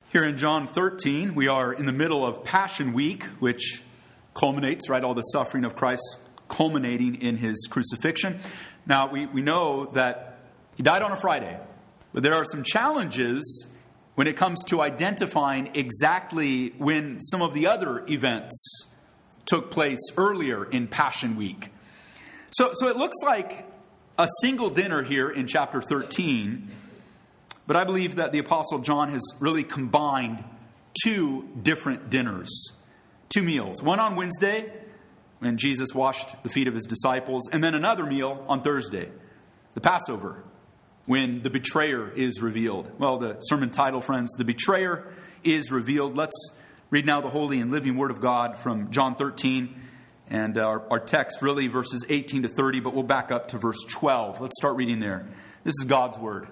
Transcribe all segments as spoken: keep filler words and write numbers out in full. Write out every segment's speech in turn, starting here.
Here in John thirteen, we are in the middle of Passion Week, which culminates, right, all the suffering of Christ culminating in his crucifixion. Now, we, we know that he died on a Friday, but there are some challenges when it comes to identifying exactly when some of the other events took place earlier in Passion Week. So, so it looks like a single dinner here in chapter thirteen, but I believe that the Apostle John has really combined two different dinners, two meals. One on Wednesday, when Jesus washed the feet of his disciples, and then another meal on Thursday, the Passover, when the betrayer is revealed. Well, the sermon title, friends, The Betrayer is Revealed. Let's read now the holy and living Word of God from John thirteen, and our, our text really verses eighteen to thirty, but we'll back up to verse twelve. Let's start reading there. This is God's Word.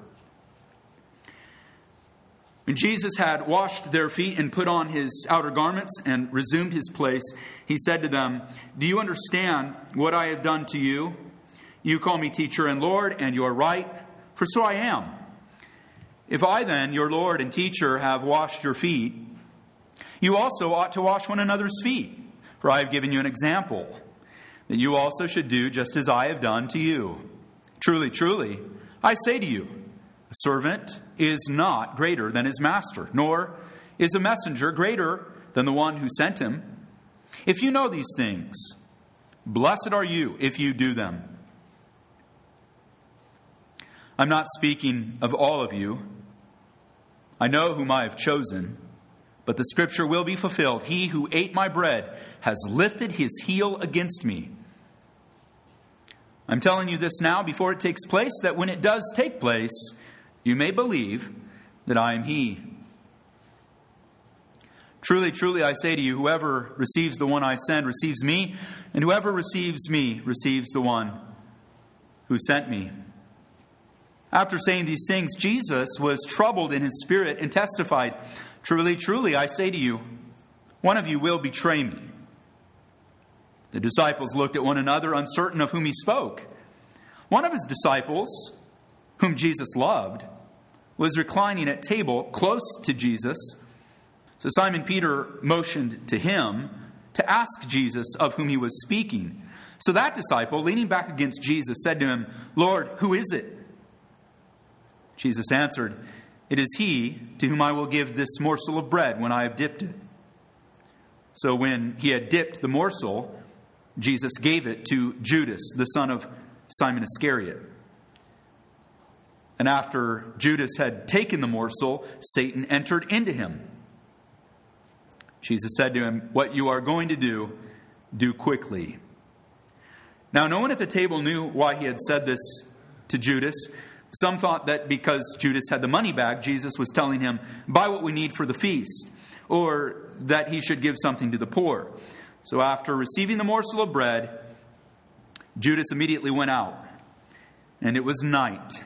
When Jesus had washed their feet and put on his outer garments and resumed his place, he said to them, "Do you understand what I have done to you? You call me teacher and Lord, and you are right, for so I am. If I then, your Lord and teacher, have washed your feet, you also ought to wash one another's feet. For I have given you an example, that you also should do just as I have done to you. Truly, truly, I say to you, a servant is not greater than his master, nor is a messenger greater than the one who sent him. If you know these things, blessed are you if you do them. I'm not speaking of all of you. I know whom I have chosen, but the scripture will be fulfilled. He who ate my bread has lifted his heel against me. I'm telling you this now before it takes place, that when it does take place, you may believe that I am he. Truly, truly, I say to you, whoever receives the one I send receives me, and whoever receives me receives the one who sent me." After saying these things, Jesus was troubled in his spirit and testified, "Truly, truly, I say to you, one of you will betray me." The disciples looked at one another, uncertain of whom he spoke. One of his disciples, whom Jesus loved, was reclining at table close to Jesus. So Simon Peter motioned to him to ask Jesus of whom he was speaking. So that disciple, leaning back against Jesus, said to him, "Lord, who is it?" Jesus answered, "It is he to whom I will give this morsel of bread when I have dipped it." So when he had dipped the morsel, Jesus gave it to Judas, the son of Simon Iscariot. And after Judas had taken the morsel, Satan entered into him. Jesus said to him, "What you are going to do, do quickly." Now, no one at the table knew why he had said this to Judas. Some thought that because Judas had the money bag, Jesus was telling him, "Buy what we need for the feast," or that he should give something to the poor. So after receiving the morsel of bread, Judas immediately went out, and it was night.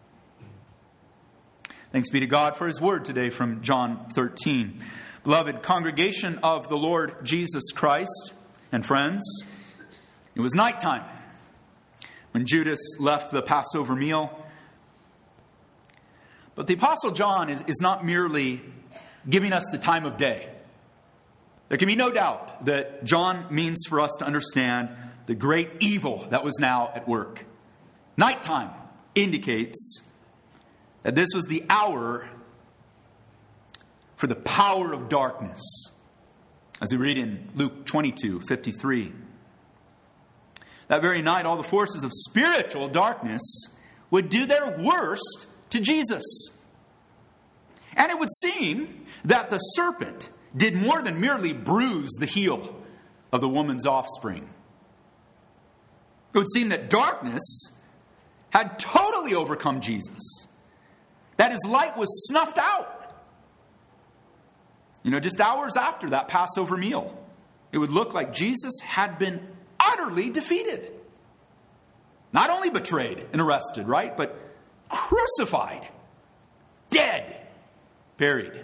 Thanks be to God for his word today from John thirteen. Beloved congregation of the Lord Jesus Christ and friends, it was nighttime when Judas left the Passover meal. But the Apostle John is, is not merely giving us the time of day. There can be no doubt that John means for us to understand the great evil that was now at work. Nighttime indicates that this was the hour for the power of darkness, as we read in Luke twenty-two fifty-three. That very night, all the forces of spiritual darkness would do their worst to Jesus. And it would seem that the serpent did more than merely bruise the heel of the woman's offspring. It would seem that darkness had totally overcome Jesus, that his light was snuffed out. You know, just hours after that Passover meal, it would look like Jesus had been utterly defeated. Not only betrayed and arrested, right? But crucified, dead, buried.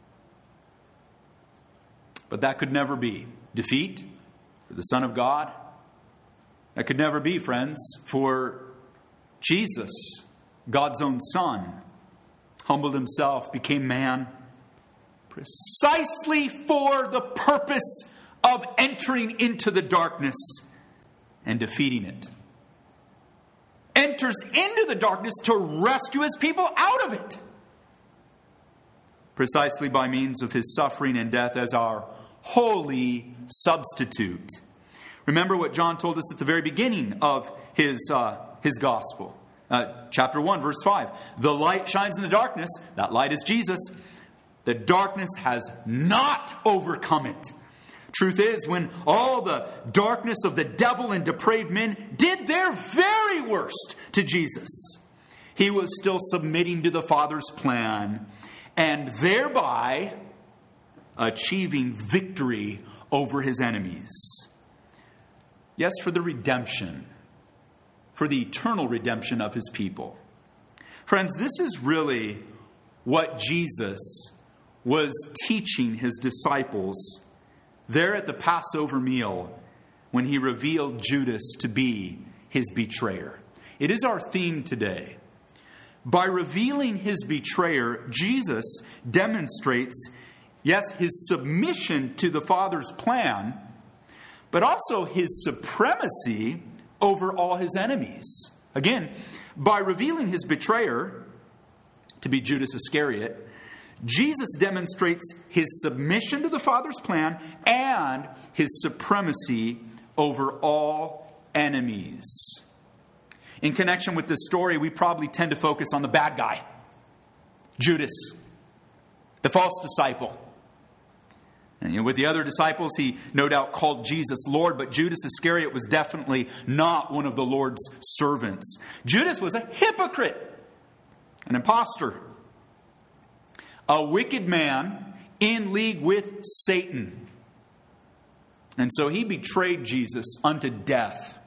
But that could never be. Defeat for the Son of God. That could never be, friends, for Jesus, God's own Son, humbled himself, became man, precisely for the purpose of entering into the darkness and defeating it. Enters into the darkness to rescue his people out of it. Precisely by means of his suffering and death as our holy substitute. Remember what John told us at the very beginning of his, uh, his gospel. Uh, chapter one, verse five. The light shines in the darkness. That light is Jesus. The darkness has not overcome it. Truth is, when all the darkness of the devil and depraved men did their very worst to Jesus, he was still submitting to the Father's plan and thereby achieving victory over his enemies. Yes, for the redemption, for the eternal redemption of his people. Friends, this is really what Jesus was teaching his disciples there at the Passover meal when he revealed Judas to be his betrayer. It is our theme today. By revealing his betrayer, Jesus demonstrates, yes, his submission to the Father's plan, but also his supremacy over all his enemies. Again, by revealing his betrayer to be Judas Iscariot, Jesus demonstrates his submission to the Father's plan and his supremacy over all enemies. In connection with this story, we probably tend to focus on the bad guy, Judas, the false disciple. And you know, with the other disciples, he no doubt called Jesus Lord, but Judas Iscariot was definitely not one of the Lord's servants. Judas was a hypocrite, an imposter, a wicked man in league with Satan. And so he betrayed Jesus unto death.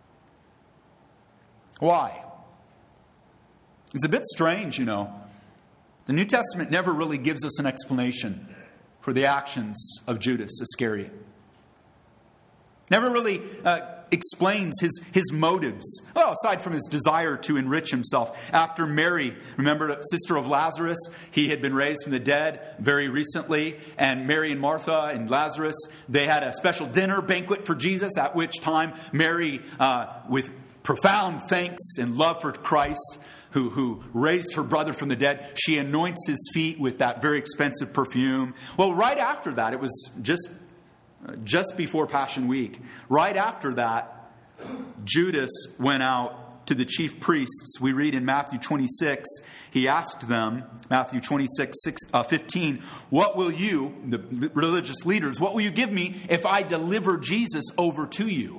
Why? It's a bit strange, you know. The New Testament never really gives us an explanation for the actions of Judas Iscariot. Never really uh, explains his, his motives. Well, aside from his desire to enrich himself. After Mary, remember, sister of Lazarus, he had been raised from the dead very recently. And Mary and Martha and Lazarus, they had a special dinner banquet for Jesus, at which time Mary, uh, with profound thanks and love for Christ, Who, who raised her brother from the dead, she anoints his feet with that very expensive perfume. Well, right after that, it was just, just before Passion Week. Right after that, Judas went out to the chief priests. We read in Matthew twenty-six, he asked them, Matthew twenty-six, six, uh, fifteen, what will you, the religious leaders, what will you give me if I deliver Jesus over to you?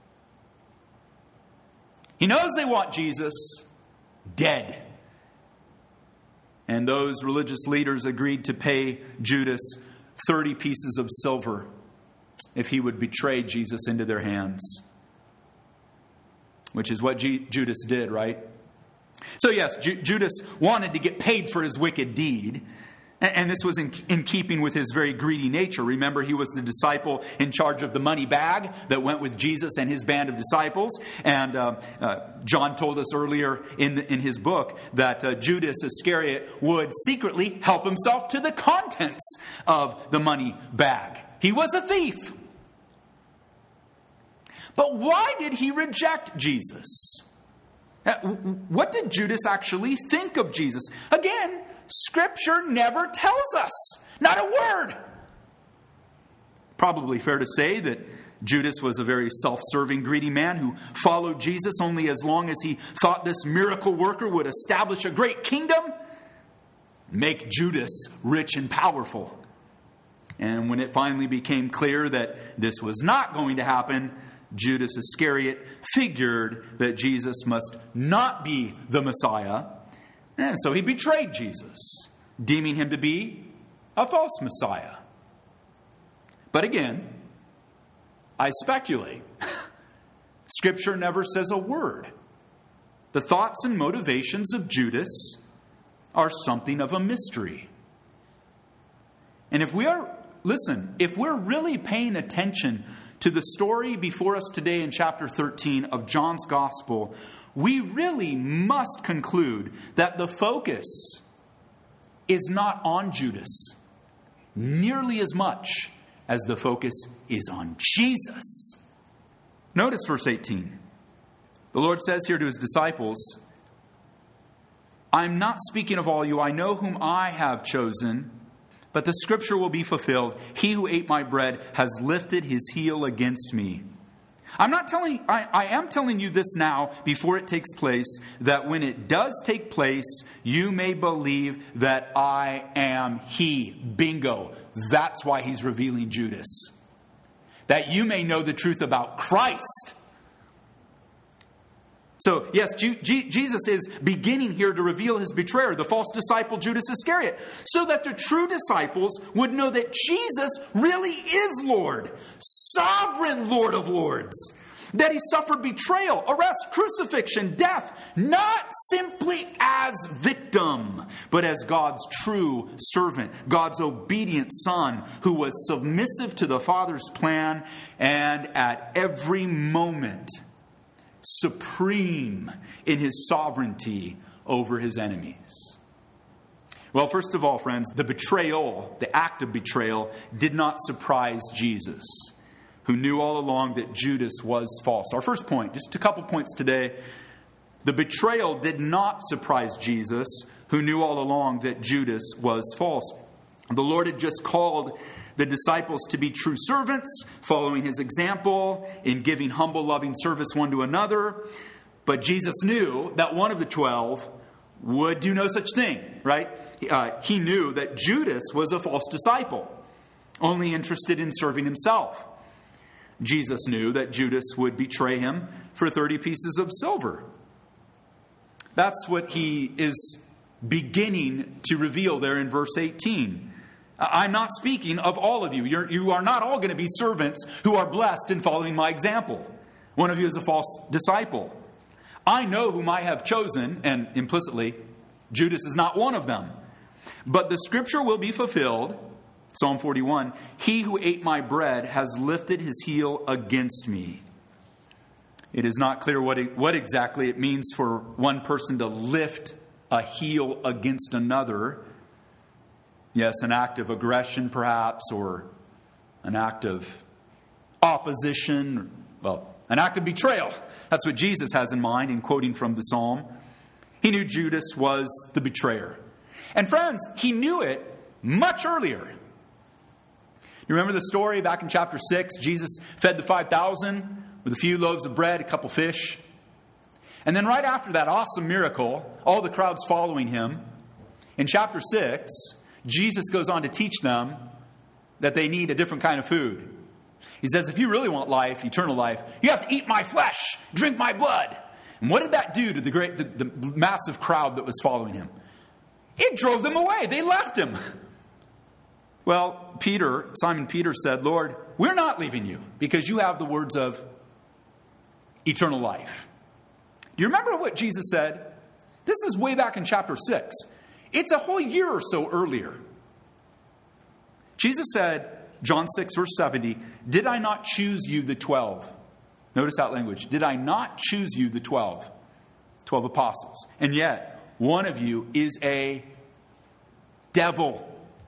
He knows they want Jesus dead. And those religious leaders agreed to pay Judas thirty pieces of silver if he would betray Jesus into their hands. Which is what G- Judas did, right? So yes, Ju- Judas wanted to get paid for his wicked deed. And this was in, in keeping with his very greedy nature. Remember, he was the disciple in charge of the money bag that went with Jesus and his band of disciples. And uh, uh, John told us earlier in, the, in his book that uh, Judas Iscariot would secretly help himself to the contents of the money bag. He was a thief. But why did he reject Jesus? What did Judas actually think of Jesus? Again, Scripture never tells us. Not a word. Probably fair to say that Judas was a very self-serving, greedy man who followed Jesus only as long as he thought this miracle worker would establish a great kingdom, make Judas rich and powerful. And when it finally became clear that this was not going to happen, Judas Iscariot figured that Jesus must not be the Messiah. And so he betrayed Jesus, deeming him to be a false Messiah. But again, I speculate. Scripture never says a word. The thoughts and motivations of Judas are something of a mystery. And if we are, listen, if we're really paying attention to the story before us today in chapter thirteen of John's Gospel, we really must conclude that the focus is not on Judas. nearly as much as the focus is on Jesus. Notice verse eighteen. The Lord says here to his disciples, I'm not speaking of all you. I know whom I have chosen, but the scripture will be fulfilled. He who ate my bread has lifted his heel against me. I'm not telling, I, I am telling you this now before it takes place, that when it does take place, you may believe that I am he. Bingo. That's why he's revealing Judas. That you may know the truth about Christ. So, yes, G- G- Jesus is beginning here to reveal his betrayer, the false disciple Judas Iscariot, so that the true disciples would know that Jesus really is Lord, sovereign Lord of Lords, that he suffered betrayal, arrest, crucifixion, death, not simply as victim, but as God's true servant, God's obedient son, who was submissive to the Father's plan and at every moment supreme in his sovereignty over his enemies. Well, first of all, friends, the betrayal, the act of betrayal, did not surprise Jesus, who knew all along that Judas was false. Our first point, just a couple points today. The betrayal did not surprise Jesus, who knew all along that Judas was false. The Lord had just called the disciples to be true servants, following his example in giving humble, loving service one to another. But Jesus knew that one of the twelve would do no such thing, right? Uh, he knew that Judas was a false disciple, only interested in serving himself. Jesus knew that Judas would betray him for thirty pieces of silver. That's what he is beginning to reveal there in verse eighteen. I'm not speaking of all of you. You're, you are not all going to be servants who are blessed in following my example. One of you is a false disciple. I know whom I have chosen, and implicitly, Judas is not one of them. But the scripture will be fulfilled. Psalm forty-one, he who ate my bread has lifted his heel against me. It is not clear what, it, what exactly it means for one person to lift a heel against another. Yes, an act of aggression perhaps, or an act of opposition, well, an act of betrayal. That's what Jesus has in mind in quoting from the psalm. He knew Judas was the betrayer. And friends, he knew it much earlier. You remember the story back in chapter six? Jesus fed the five thousand with a few loaves of bread, a couple fish. And then right after that awesome miracle, all the crowds following him, in chapter six, Jesus goes on to teach them that they need a different kind of food. He says, if you really want life, eternal life, you have to eat my flesh, drink my blood. And what did that do to the great, the, the massive crowd that was following him? It drove them away. They left him. Well, Peter, Simon Peter said, Lord, we're not leaving you because you have the words of eternal life. Do you remember what Jesus said? This is way back in chapter six. It's a whole year or so earlier. Jesus said, John six, verse seventy, did I not choose you, the twelve? Notice that language. Did I not choose you, the twelve? Twelve apostles. And yet, one of you is a devil.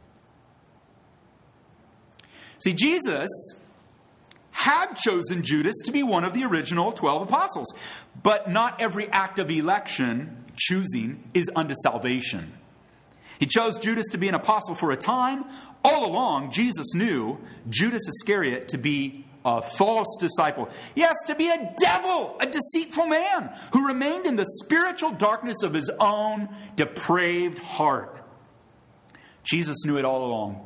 See, Jesus had chosen Judas to be one of the original twelve apostles. But not every act of election, choosing, is unto salvation. He chose Judas to be an apostle for a time. All along, Jesus knew Judas Iscariot to be a false disciple. Yes, to be a devil, a deceitful man who remained in the spiritual darkness of his own depraved heart. Jesus knew it all along.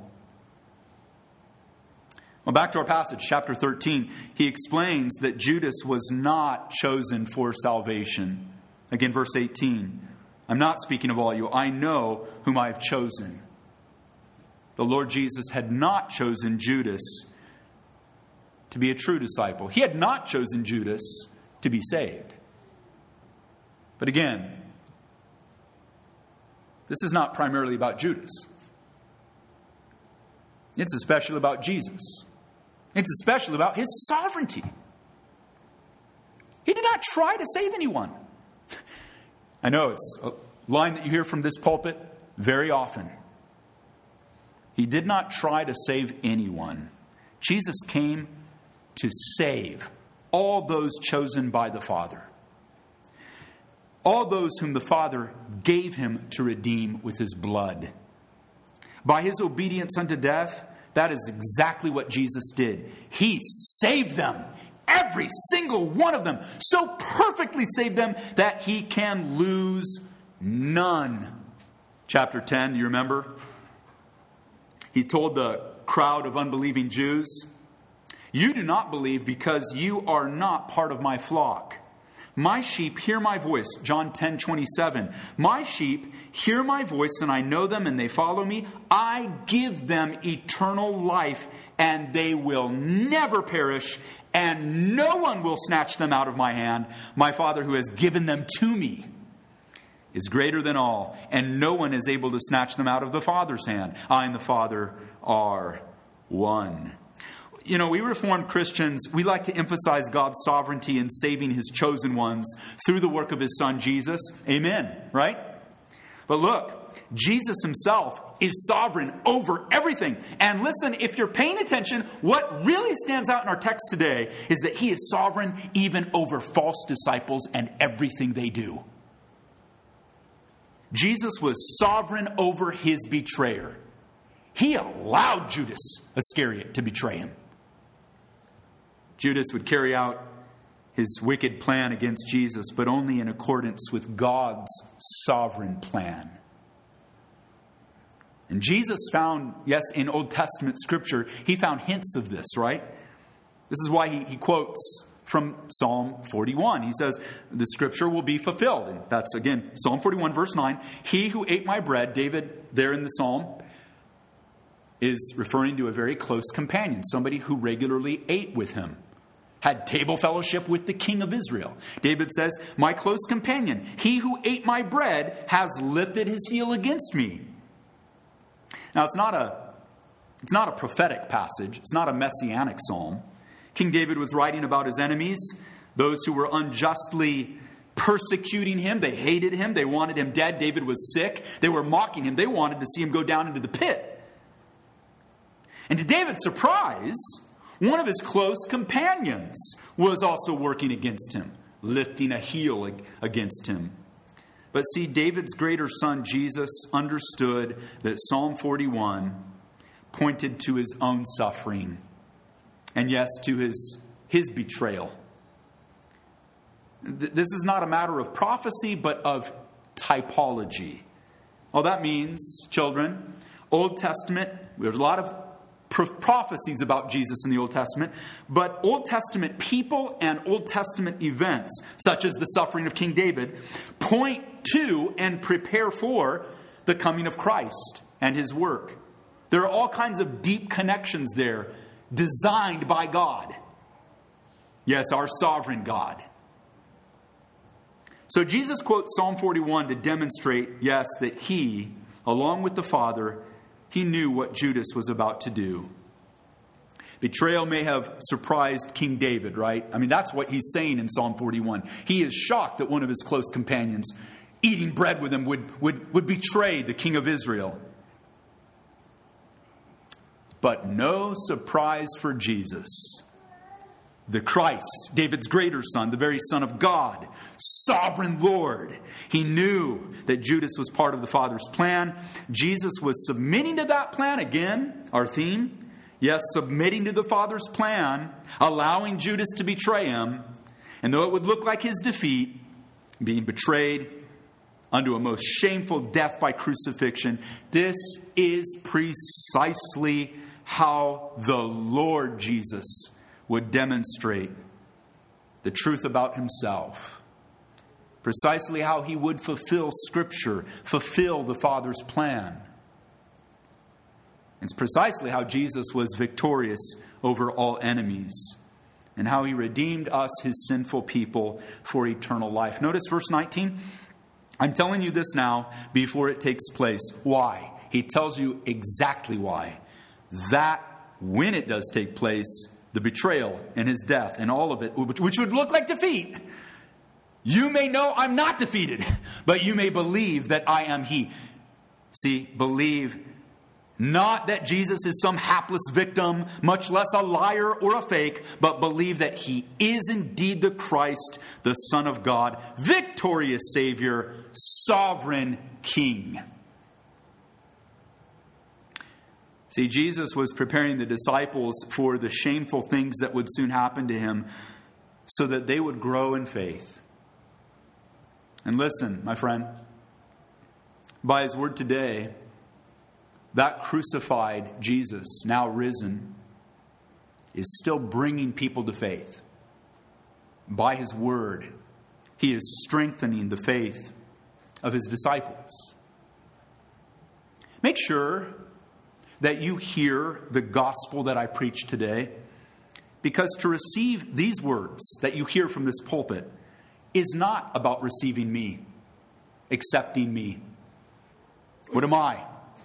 Well, back to our passage, chapter thirteen. He explains that Judas was not chosen for salvation. Again, verse eighteen. I'm not speaking of all you. I know whom I have chosen. The Lord Jesus had not chosen Judas to be a true disciple. He had not chosen Judas to be saved. But again, this is not primarily about Judas. It's especially about Jesus. It's especially about his sovereignty. He did not try to save anyone. I know it's a line that you hear from this pulpit very often. He did not try to save anyone. Jesus came to save all those chosen by the Father. All those whom the Father gave him to redeem with his blood. By his obedience unto death, that is exactly what Jesus did. He saved them. Every single one of them. So perfectly saved them that he can lose none. Chapter ten, do you remember? He told the crowd of unbelieving Jews, "You do not believe because you are not part of my flock. My sheep hear my voice." John ten twenty-seven. "My sheep hear my voice, and I know them, and they follow me. I give them eternal life, and they will never perish, and no one will snatch them out of my hand. My Father who has given them to me is greater than all, and no one is able to snatch them out of the Father's hand. I and the Father are one." You know, we Reformed Christians, we like to emphasize God's sovereignty in saving his chosen ones through the work of his Son, Jesus. Amen, right? But look, Jesus himself is sovereign over everything. And listen, if you're paying attention, what really stands out in our text today is that he is sovereign even over false disciples and everything they do. Jesus was sovereign over his betrayer. He allowed Judas Iscariot to betray him. Judas would carry out his wicked plan against Jesus, but only in accordance with God's sovereign plan. And Jesus found, yes, in Old Testament scripture, he found hints of this, right? This is why he, he quotes from Psalm forty-one. He says, the scripture will be fulfilled. And that's, again, Psalm forty-one, verse nine. "He who ate my bread," David there in the psalm, is referring to a very close companion, somebody who regularly ate with him, had table fellowship with the king of Israel. David says, "My close companion, he who ate my bread, has lifted his heel against me." Now, it's not a, it's not a prophetic passage. It's not a messianic psalm. King David was writing about his enemies, those who were unjustly persecuting him. They hated him. They wanted him dead. David was sick. They were mocking him. They wanted to see him go down into the pit. And to David's surprise, one of his close companions was also working against him, lifting a heel against him. But see, David's greater son, Jesus, understood that Psalm forty-one pointed to his own suffering. And yes, to his, his betrayal. This is not a matter of prophecy, but of typology. All that means, children, Old Testament, there's a lot of prophecies about Jesus in the Old Testament, but Old Testament people and Old Testament events, such as the suffering of King David, point to and prepare for the coming of Christ and his work. There are all kinds of deep connections there, designed by God. Yes, our sovereign God. So Jesus quotes Psalm forty-one to demonstrate, yes, that he, along with the Father, he knew what Judas was about to do. Betrayal may have surprised King David, right? I mean, that's what he's saying in Psalm forty-one. He is shocked that one of his close companions, eating bread with him, would, would, would betray the king of Israel. But no surprise for Jesus. The Christ, David's greater son, the very Son of God, sovereign Lord. He knew that Judas was part of the Father's plan. Jesus was submitting to that plan. Again, our theme. Yes, submitting to the Father's plan, allowing Judas to betray him. And though it would look like his defeat, being betrayed unto a most shameful death by crucifixion, this is precisely how the Lord Jesus would demonstrate the truth about himself. Precisely how he would fulfill Scripture, fulfill the Father's plan. It's precisely how Jesus was victorious over all enemies, and how he redeemed us, his sinful people, for eternal life. Notice verse nineteen. I'm telling you this now before it takes place. Why? He tells you exactly why. That when it does take place, the betrayal and his death and all of it, which would look like defeat, you may know I'm not defeated, but you may believe that I am he. See, believe Not that Jesus is some hapless victim, much less a liar or a fake, but believe that he is indeed the Christ, the Son of God, victorious Savior, sovereign King. See, Jesus was preparing the disciples for the shameful things that would soon happen to him so that they would grow in faith. And listen, my friend, by his word today, that crucified Jesus, now risen, is still bringing people to faith. By his word, he is strengthening the faith of his disciples. Make sure that you hear the gospel that I preach today, because to receive these words that you hear from this pulpit is not about receiving me, accepting me. What am I?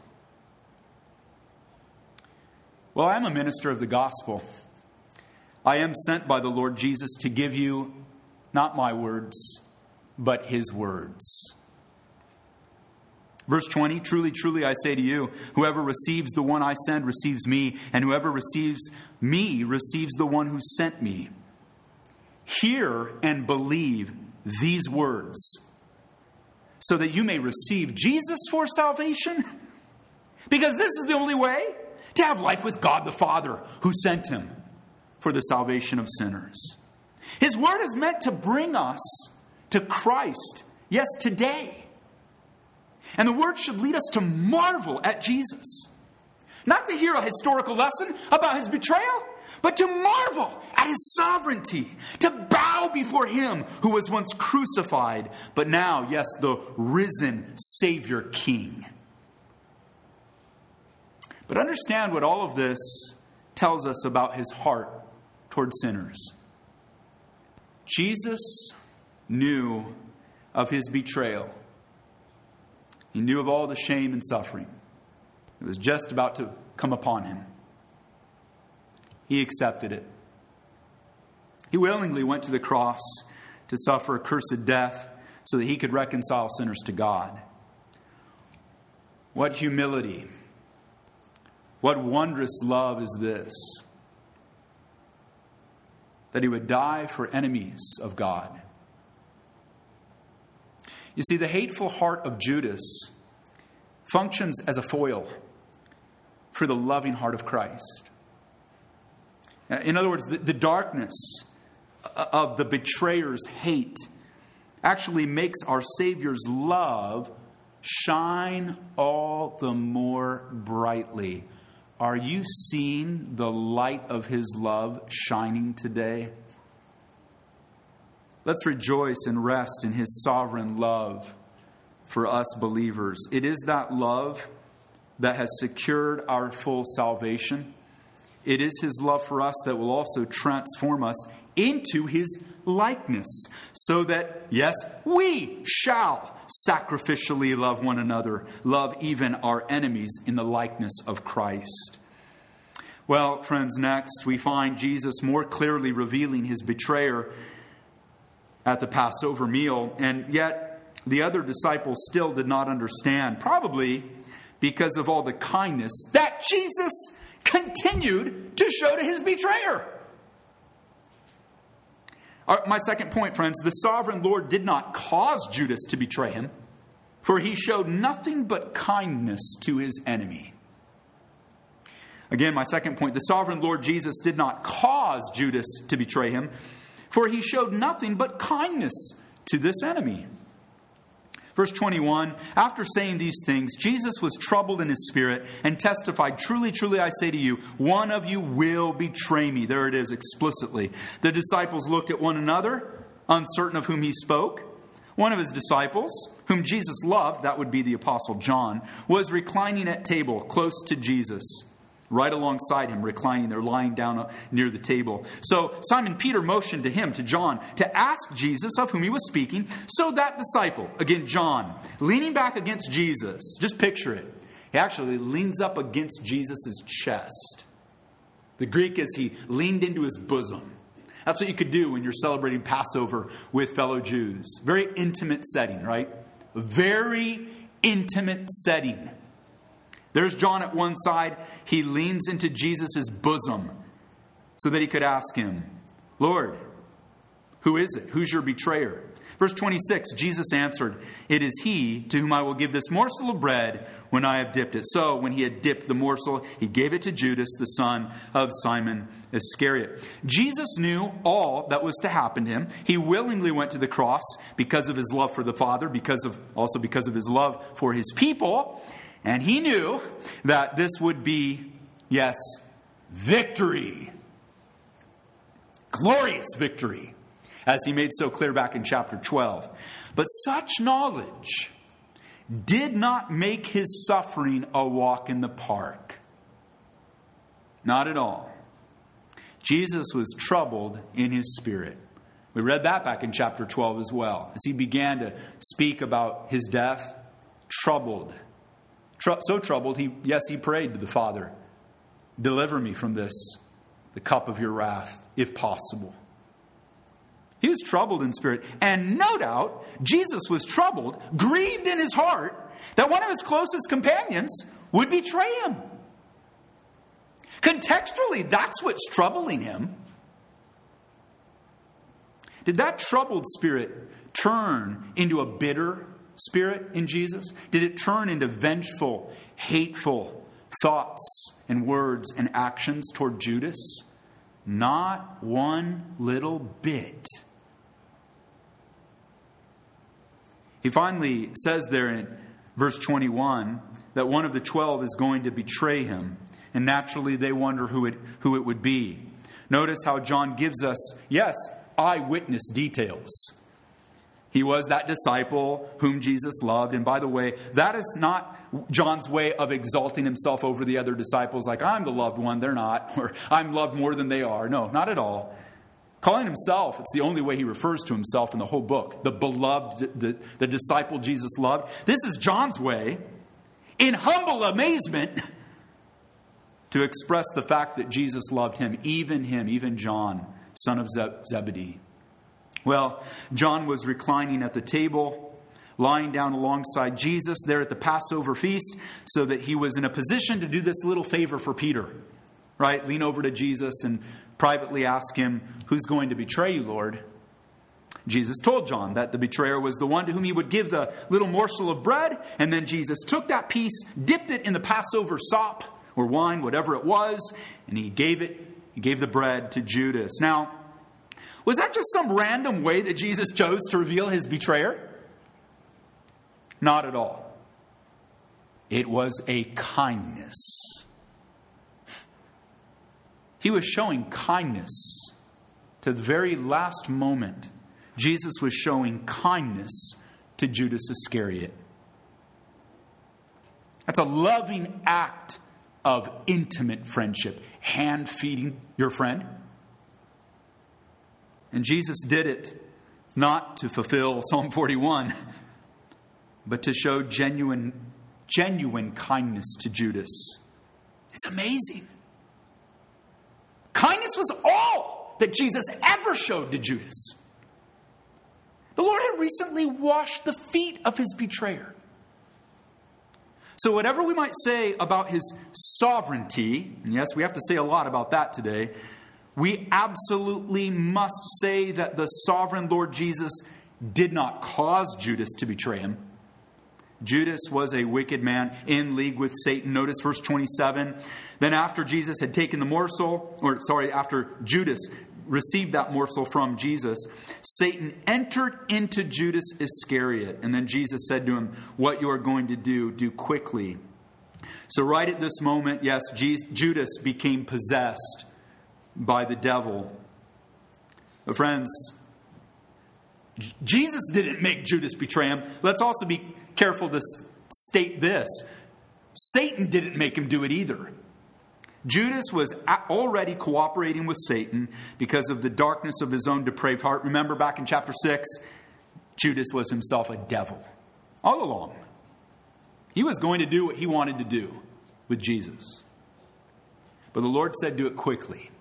Well, I'm a minister of the gospel. I am sent by the Lord Jesus to give you not my words, but his words. Verse twenty, truly, truly, I say to you, whoever receives the one I send receives me, and whoever receives me receives the one who sent me. Hear and believe these words, so that you may receive Jesus for salvation. Because this is the only way to have life with God the Father, who sent him for the salvation of sinners. His word is meant to bring us to Christ, yes, today. And the word should lead us to marvel at Jesus. Not to hear a historical lesson about his betrayal, but to marvel at his sovereignty. To bow before him who was once crucified, but now, yes, the risen Savior King. But understand what all of this tells us about his heart toward sinners. Jesus knew of his betrayal. He knew of all the shame and suffering. It was just about to come upon him. He accepted it. He willingly went to the cross to suffer a cursed death so that he could reconcile sinners to God. What humility! What wondrous love is this? That he would die for enemies of God. You see, the hateful heart of Judas functions as a foil for the loving heart of Christ. In other words, the, the darkness of the betrayer's hate actually makes our Savior's love shine all the more brightly. Are you seeing the light of his love shining today? Let's rejoice and rest in his sovereign love for us believers. It is that love that has secured our full salvation. It is his love for us that will also transform us into his likeness, so that, yes, we shall sacrificially love one another, love even our enemies in the likeness of Christ. Well, friends, next we find Jesus more clearly revealing his betrayer at the Passover meal, and yet the other disciples still did not understand, probably because of all the kindness that Jesus continued to show to his betrayer. My second point, friends, the sovereign Lord did not cause Judas to betray him, for he showed nothing but kindness to his enemy. Again, my second point, the sovereign Lord Jesus did not cause Judas to betray him, for he showed nothing but kindness to this enemy. Verse twenty-one, after saying these things, Jesus was troubled in his spirit and testified, truly, truly, I say to you, one of you will betray me. There it is explicitly. The disciples looked at one another, uncertain of whom he spoke. One of his disciples, whom Jesus loved, that would be the Apostle John, was reclining at table close to Jesus. Right alongside him, reclining there, lying down near the table. So Simon Peter motioned to him, to John, to ask Jesus of whom he was speaking. So that disciple, again John, leaning back against Jesus, just picture it. He actually leans up against Jesus' chest. The Greek is he leaned into his bosom. That's what you could do when you're celebrating Passover with fellow Jews. Very intimate setting, right? A very intimate setting. There's John at one side. He leans into Jesus' bosom so that he could ask him, Lord, who is it? Who's your betrayer? Verse twenty-six, Jesus answered, it is he to whom I will give this morsel of bread when I have dipped it. So when he had dipped the morsel, he gave it to Judas, the son of Simon Iscariot. Jesus knew all that was to happen to him. He willingly went to the cross because of his love for the Father, because of also because of his love for his people. And he knew that this would be, yes, victory. Glorious victory, as he made so clear back in chapter twelve. But such knowledge did not make his suffering a walk in the park. Not at all. Jesus was troubled in his spirit. We read that back in chapter twelve as well. As he began to speak about his death, troubled. Tr- so troubled, he yes, he prayed to the Father, deliver me from this, the cup of your wrath, if possible. He was troubled in spirit. And no doubt, Jesus was troubled, grieved in his heart, that one of his closest companions would betray him. Contextually, that's what's troubling him. Did that troubled spirit turn into a bitter spirit in Jesus? Did it turn into vengeful, hateful thoughts and words and actions toward Judas? Not one little bit. He finally says there in verse twenty-one that one of the twelve is going to betray him. And naturally they wonder who it, who it would be. Notice how John gives us, yes, eyewitness details. He was that disciple whom Jesus loved. And by the way, that is not John's way of exalting himself over the other disciples, like I'm the loved one, they're not, or I'm loved more than they are. No, not at all. Calling himself, it's the only way he refers to himself in the whole book, the beloved, the, the disciple Jesus loved. This is John's way, in humble amazement, to express the fact that Jesus loved him, even him, even John, son of Zebedee. Well, John was reclining at the table, lying down alongside Jesus there at the Passover feast, so that he was in a position to do this little favor for Peter, right? Lean over to Jesus and privately ask him, who's going to betray you, Lord? Jesus told John that the betrayer was the one to whom he would give the little morsel of bread. And then Jesus took that piece, dipped it in the Passover sop or wine, whatever it was, and he gave it, he gave the bread to Judas. Now, was that just some random way that Jesus chose to reveal his betrayer? Not at all. It was a kindness. He was showing kindness to the very last moment. Jesus was showing kindness to Judas Iscariot. That's a loving act of intimate friendship. Hand feeding your friend. And Jesus did it not to fulfill Psalm forty-one, but to show genuine, genuine kindness to Judas. It's amazing. Kindness was all that Jesus ever showed to Judas. The Lord had recently washed the feet of his betrayer. So whatever we might say about his sovereignty, and yes, we have to say a lot about that today, we absolutely must say that the sovereign Lord Jesus did not cause Judas to betray him. Judas was a wicked man in league with Satan. Notice verse twenty-seven. Then after Jesus had taken the morsel, or sorry, after Judas received that morsel from Jesus, Satan entered into Judas Iscariot. And then Jesus said to him, what you are going to do, do quickly. So right at this moment, yes, Judas became possessed by the devil. But friends, Jesus didn't make Judas betray him. Let's also be careful to state this. Satan didn't make him do it either. Judas was already cooperating with Satan because of the darkness of his own depraved heart. Remember back in chapter six, Judas was himself a devil all along. He was going to do what he wanted to do with Jesus. But the Lord said, do it quickly.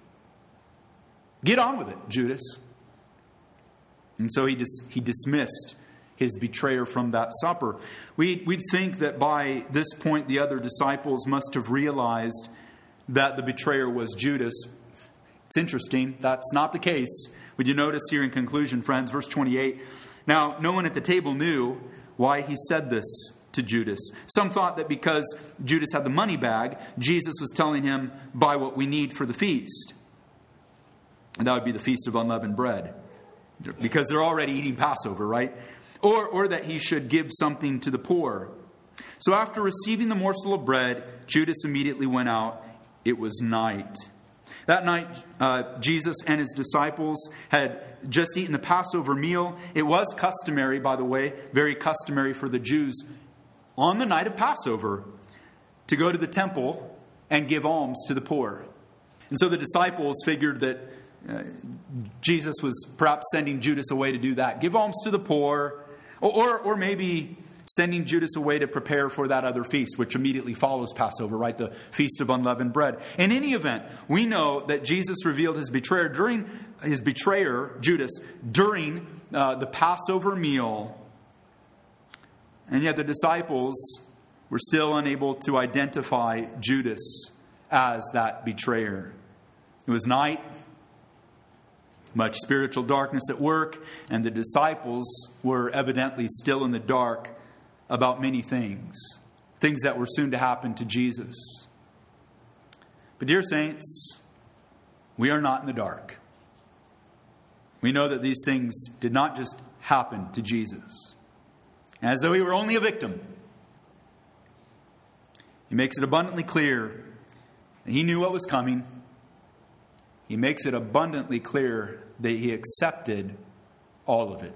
Get on with it, Judas. And so he dis- he dismissed his betrayer from that supper. We, we'd think that by this point the other disciples must have realized that the betrayer was Judas. It's interesting. That's not the case. Would you notice here in conclusion, friends, verse twenty-eight, now no one at the table knew why he said this to Judas. Some thought that because Judas had the money bag, Jesus was telling him, buy what we need for the feast. And that would be the Feast of Unleavened Bread. Because they're already eating Passover, right? Or, or that he should give something to the poor. So after receiving the morsel of bread, Judas immediately went out. It was night. That night, uh, Jesus and his disciples had just eaten the Passover meal. It was customary, by the way, very customary for the Jews on the night of Passover to go to the temple and give alms to the poor. And so the disciples figured that uh, Jesus was perhaps sending Judas away to do that. Give alms to the poor, or, or, or maybe sending Judas away to prepare for that other feast, which immediately follows Passover, right? The Feast of Unleavened Bread. In any event, we know that Jesus revealed his betrayer during his betrayer, Judas, during uh, the Passover meal. And yet the disciples were still unable to identify Judas as that betrayer. It was night, much spiritual darkness at work, and the disciples were evidently still in the dark about many things, things that were soon to happen to Jesus. But dear saints, we are not in the dark. We know that these things did not just happen to Jesus, as though he were only a victim. He makes it abundantly clear that he knew what was coming. He makes it abundantly clear that he accepted all of it.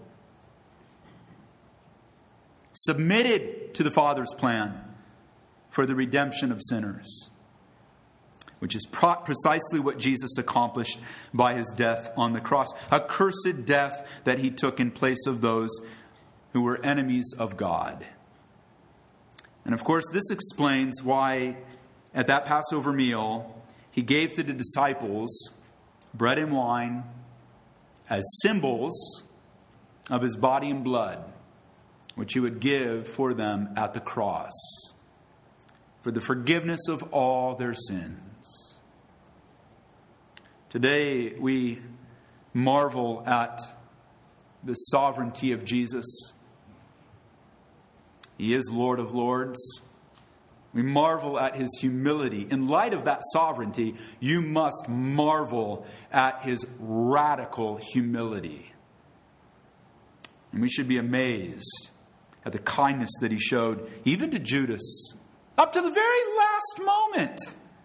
Submitted to the Father's plan for the redemption of sinners, which is pro- precisely what Jesus accomplished by his death on the cross. A cursed death that he took in place of those who were enemies of God. And of course, this explains why at that Passover meal, he gave to the disciples bread and wine as symbols of his body and blood, which he would give for them at the cross for the forgiveness of all their sins. Today, we marvel at the sovereignty of Jesus. He is Lord of Lords. We marvel at his humility. In light of that sovereignty, you must marvel at his radical humility. And we should be amazed at the kindness that he showed, even to Judas, up to the very last moment.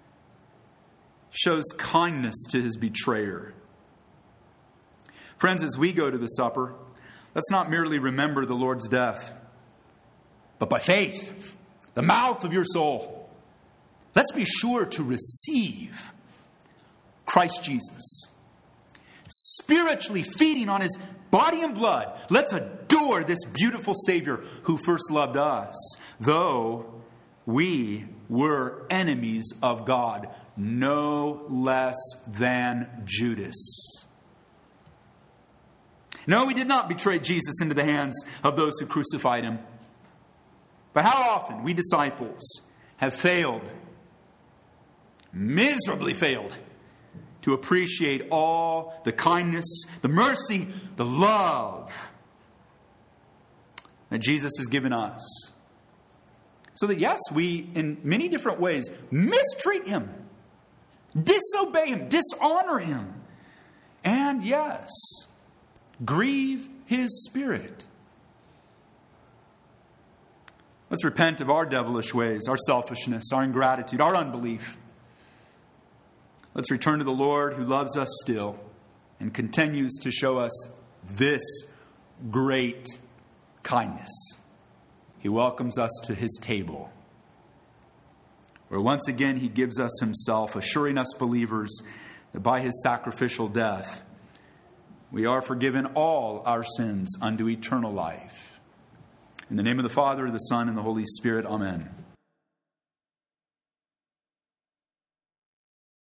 Shows kindness to his betrayer. Friends, as we go to the supper, let's not merely remember the Lord's death, but by faith, the mouth of your soul, let's be sure to receive Christ Jesus. Spiritually feeding on his body and blood, let's adore this beautiful Savior who first loved us, though we were enemies of God, no less than Judas. No, we did not betray Jesus into the hands of those who crucified him. But how often we disciples have failed, miserably failed, to appreciate all the kindness, the mercy, the love that Jesus has given us. So that yes, we in many different ways mistreat him, disobey him, dishonor him, and yes, grieve his Spirit. Let's repent of our devilish ways, our selfishness, our ingratitude, our unbelief. Let's return to the Lord who loves us still and continues to show us this great kindness. He welcomes us to his table, where once again he gives us himself, assuring us believers that by his sacrificial death, we are forgiven all our sins unto eternal life. In the name of the Father, the Son, and the Holy Spirit, amen.